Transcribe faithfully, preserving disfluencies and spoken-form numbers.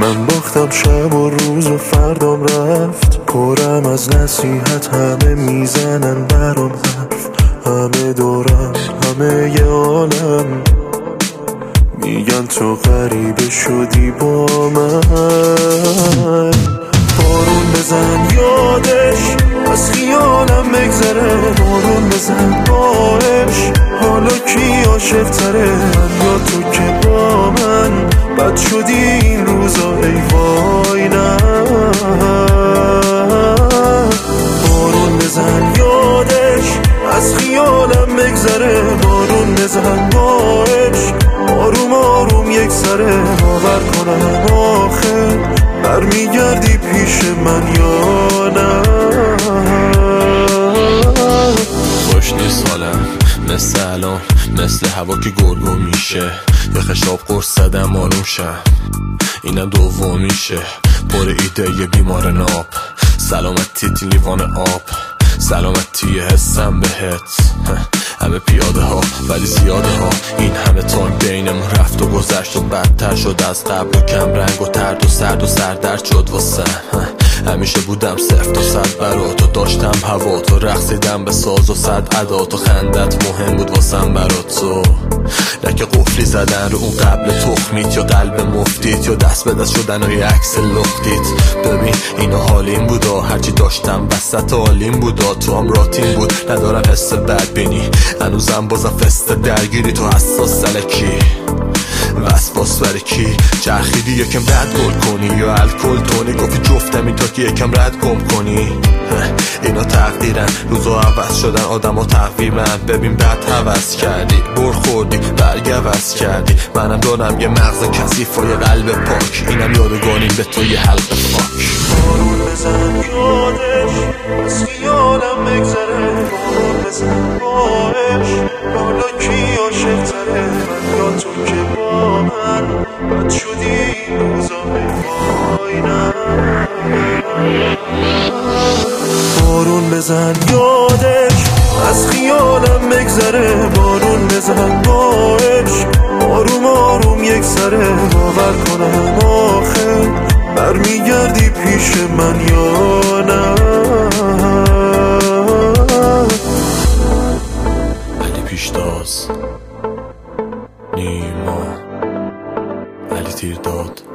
من باختم شب و روز و فردام رفت، پرم از نصیحت، همه میزنن برام حرف، همه دورم، همه ی عالم میگن تو غریبه شدی با من. بارون بزن یادش از خیالم بگذره، بارون بزن باش حالا کی عاشق تره، من یا تو که با من بد شدی این روزا، ای وای نه. بارون بزن یادش از خیالم بگذره، بارون بزن باش آروم آروم یک سره، باور کنم آخر برمیگردی پیش من یا نه. خوش نیست حالم مثل الان، مثل هوا که گرگو میشه، یه خشاب قرص زدم آروم شم، اینم دوم میشه، پر ایده یه بیمار ناب، سلامتیت لیوان آب، سلامتی حسم بهت، همه پیاده ها ولی زیاده ها، این همه تایم بینمون رفت و گذشت و بدتر شد از قبل و کم رنگ و ترد و سرد و سردرد شد واسه. همیشه بودم صفر تا صد برات و داشتم هوا تو، رقصیدم به ساز و صد عدات و خندت مهم بود واسم برات تو، نه که قفلی زدن رو اون قبل تخمیت یا قلب مفتیت یا دست به دست شدن و یه عکس لختیت. ببین اینا حالیم بودا، هرچی داشتم وسط حالیم بودا، تو هم راتین بود ندارم حس بد بینی، هنوزم بازم فست درگیری تو حساس سلکی وسواس برای کی چرخیدی یکم رد گل کنی یا الکل تونی، گفتی جفتمی تا که یکم رد گم کنی. اینا تقدیرن روزا عوض شدن آدم ها تقویمن، ببین بد حوض کردی برخوردی برگ عوض کردی، منم دارم یه مغز کثیف و یه قلب پاک، اینم یادگانیم به تو یه حلق فاک. بارون بزن یادش از خیالم بگذره، بارون بزن باش حالا کی عاشق تره، من یا تو که با من بد شدی این روزا، وای نه. بارون بزن یادش از خیالم بگذره، بارون بزن باش آروم آروم یک سره، باور کنم آخر برمیگردی پیش من یا نه. علی پیشتاز، نیما، علی تیرداد.